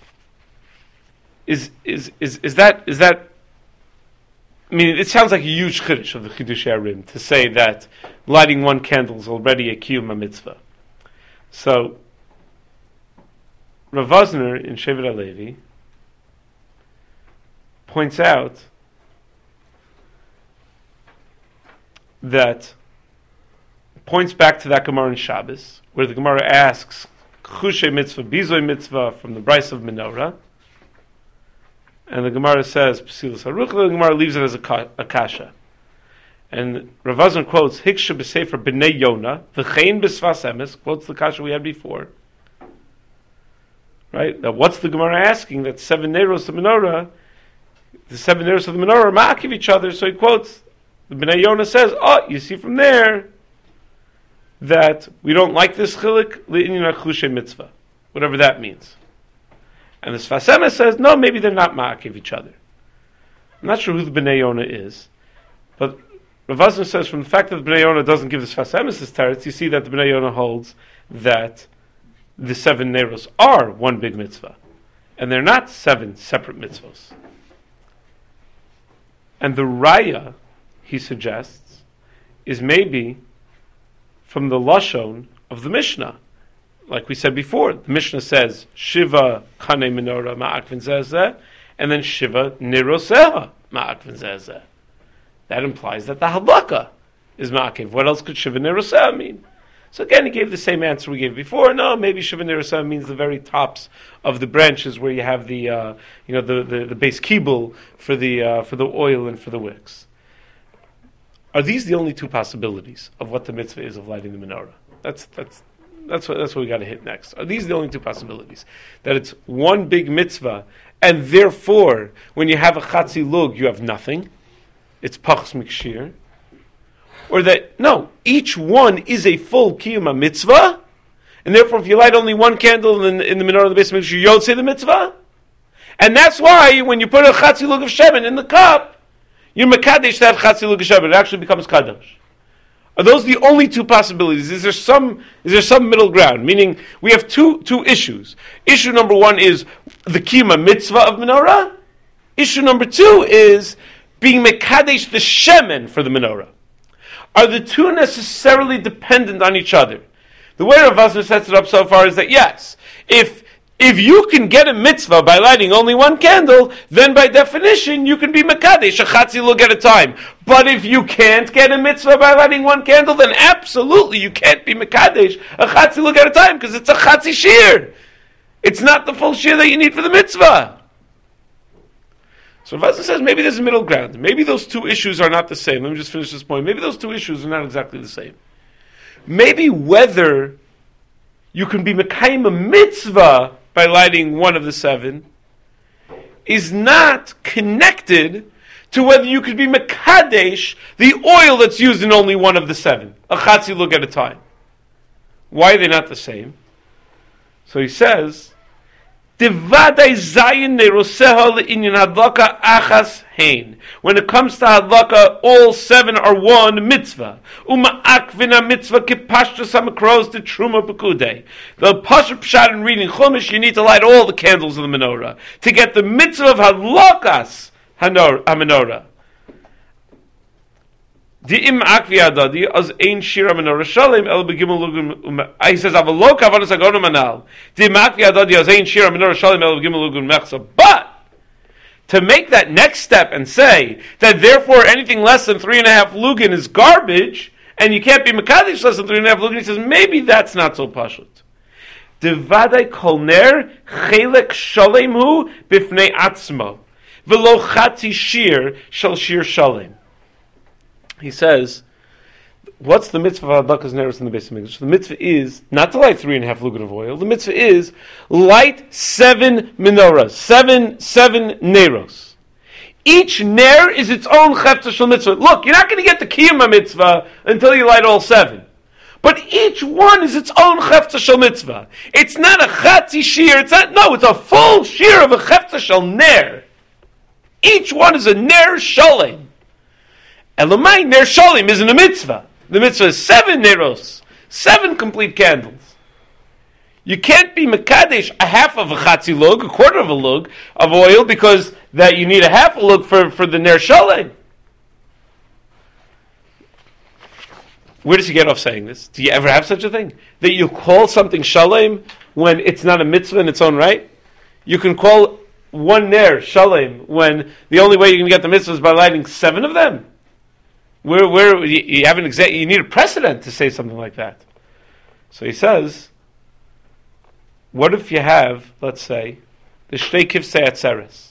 is is is is that is that? I mean, it sounds like a huge chiddush of the Chidushei Arim to say that lighting one candle is already a kiyum mitzvah. So, Rav Vosner in Shevet HaLevi points out that points back to that Gemara in Shabbos, where the Gemara asks Chushay mitzvah, Bizoy mitzvah from the Bryce of Menorah, and the Gemara says Pesilas Haruchla. The Gemara leaves it as a, ka- a kasha, and Rav Vosner quotes Hiksha b'Sefer B'nei Yonah v'chein b'Sfas Emes, quotes the kasha we had before. Right? Now, what's the Gemara asking? That seven neros of Menorah, the seven neros of the Menorah ma'akiv each other. So he quotes. The Bnei Yonah says, oh, you see from there that we don't like this chilik, li'inyan chushay mitzvah, whatever that means. And the Sfas Emes says, no, maybe they're not ma'akiv each other. I'm not sure who the Bnei Yonah is, but Rav Vosner says from the fact that the Bnei Yonah doesn't give the Sfas Emes his teretz, you see that the Bnei Yonah holds that the seven neros are one big mitzvah, and they're not seven separate mitzvahs. And the raya, he suggests, is maybe from the lashon of the Mishnah. Like we said before, the Mishnah says Shiva Kane Menorah Ma'akvin Zezeh, and then Shiva Niroseha Ma'akvin Zezeh. That implies that the halakha is Ma'akiv. What else could Shiva Niroseha mean? So again, he gave the same answer we gave before. No, maybe Shiva Niroseha means the very tops of the branches where you have the, uh, you know, the, the, the base kibul for the uh, for the oil and for the wicks. Are these the only two possibilities of what the mitzvah is of lighting the menorah? That's that's that's what that's what we got to hit next. Are these the only two possibilities? That it's one big mitzvah, and therefore, when you have a chatzi lug, you have nothing. It's pachs mikshir. Or that no, each one is a full kiyuma mitzvah, and therefore, if you light only one candle in, in the menorah of the base mikshir, you don't say the mitzvah. And that's why when you put a chatzi lug of shemen in the cup, you're mekadesh that chatzi lug shemen. It actually becomes kadosh. Are those the only two possibilities? Is there some is there some middle ground? Meaning we have two two issues. Issue number one is the kiyuma mitzvah of menorah. Issue number two is being mekadesh the shemen for the menorah. Are the two necessarily dependent on each other? The way Rav Vosner sets it up so far is that yes, if if you can get a mitzvah by lighting only one candle, then by definition you can be mekadesh a chatzilug at a time. But if you can't get a mitzvah by lighting one candle, then absolutely you can't be mekadesh a chatzilug at a time because it's a chatzi shir. It's not the full shir that you need for the mitzvah. So Rav Vosner says maybe there's a middle ground. Maybe those two issues are not the same. Let me just finish this point. Maybe those two issues are not exactly the same. Maybe whether you can be mekayim a mitzvah by lighting one of the seven is not connected to whether you could be mekadesh the oil that's used in only one of the seven. A chatzi look at a time. Why are they not the same? So he says, Divadei zayin neroseha le'inyan hadlaka achas hein. When it comes to hadlaka, all seven are one mitzvah. Uma akvina mitzvah kipashta samakros de truma pekudei. The pasha pshat in reading chumash, you need to light all the candles of the menorah to get the mitzvah of hadlakas ha-menorah. Di'im akvi adadi as ein shira menorah shalem el begimel lugun. He says avalok avanos agonim manal. Di'im akvi adadi as ein shira menorah shalem el begimel lugun mechsa. But to make that next step and say that therefore anything less than three and a half lugun is garbage and you can't be mekadesh less than three and a half lugun, he says maybe that's not so pashut. Devadai kol ner chelek shalem hu bifnei atzmo v'lo chatzi shir shal shir shalem. He says, what's the mitzvah of Hadlakas Neros in the Beis HaMikdash? The mitzvah is not to light three and a half lugan of oil. The mitzvah is light seven menorahs, seven, seven neros. Each ner is its own chefta shel mitzvah. Look, you're not going to get the kiyuma mitzvah until you light all seven. But each one is its own chefta shel mitzvah. It's not a chatzi shir. It's not, no, it's a full shir of a chefta shel ner. Each one is a ner shalem. Elamai ner shalim isn't a mitzvah. The mitzvah is seven neros, seven complete candles. You can't be mekadesh a half of a chatzi lug, a quarter of a lug of oil, because that you need a half a lug for, for the ner shalim. Where does he get off saying this? Do you ever have such a thing? That you call something shalim when it's not a mitzvah in its own right? You can call one ner shalim when the only way you can get the mitzvah is by lighting seven of them? Where, where you, you have an exa- you need a precedent to say something like that. So he says, what if you have, let's say, the Shtei Kivsei Atzeres?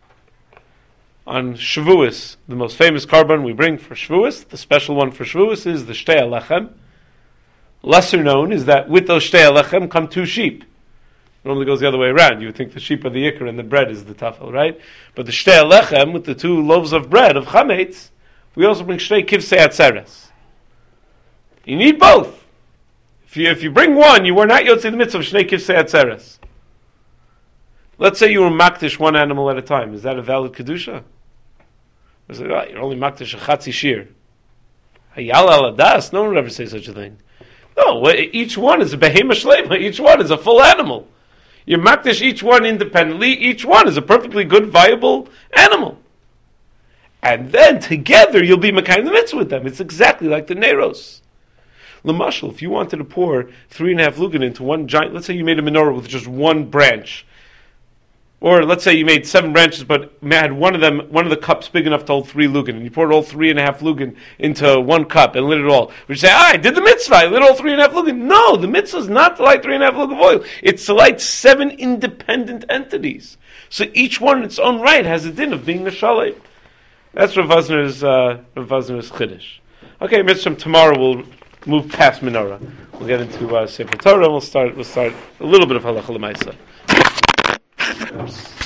On Shavuos, the most famous korban we bring for Shavuos, the special one for Shavuos is the Shtei Alechem. Lesser known is that with those Shtei Alechem come two sheep. It normally goes the other way around. You would think the sheep are the Yikr and the bread is the Tafel, right? But the Shtei Alechem, with the two loaves of bread, of Chametz, we also bring Shtei Kivsei Atzeres. You need both. If you, if you bring one, you were not Yotzei the mitzvah of Shtei Kivsei Atzeres. Let's say you were makdish one animal at a time. Is that a valid kedusha? Or is it, oh, you're only makdish a chatzi shir. Hayal al adas. No one would ever say such a thing. No, each one is a behema shlema. Each one is a full animal. You makdish each one independently. Each one is a perfectly good, viable animal. And then together you'll be mekayim the mitzvah with them. It's exactly like the neros. L'mashal, if you wanted to pour three and a half lugan into one giant, let's say you made a menorah with just one branch, or let's say you made seven branches, but had one of them, one of the cups big enough to hold three lugan, and you poured all three and a half lugan into one cup and lit it all. Would you say, ah, I did the mitzvah, I lit all three and a half lugan? No, the mitzvah is not to light three and a half lugan of oil. It's to light seven independent entities. So each one in its own right has a din of being a shalem. That's Rav Vosner's, uh, Rav Vosner's chiddush. Okay, Mitzvah, tomorrow we'll move past menorah. We'll get into uh, Sefer Torah, and we'll start, we'll start a little bit of halacha l'maisa.